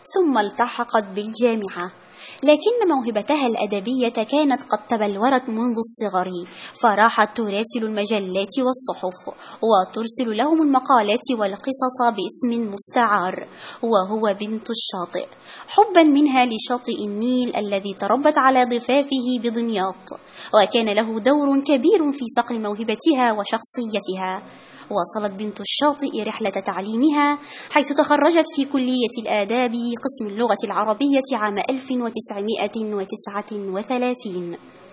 ثم التحقت بالجامعة، لكن موهبتها الأدبية كانت قد تبلورت منذ الصغر، فراحت تراسل المجلات والصحف وترسل لهم المقالات والقصص باسم مستعار، وهو بنت الشاطئ، حبا منها لشاطئ النيل الذي تربت على ضفافه بدمياط، وكان له دور كبير في صقل موهبتها وشخصيتها. واصلت بنت الشاطئ رحلة تعليمها حيث تخرجت في كلية الآداب قسم اللغة العربية عام 1939.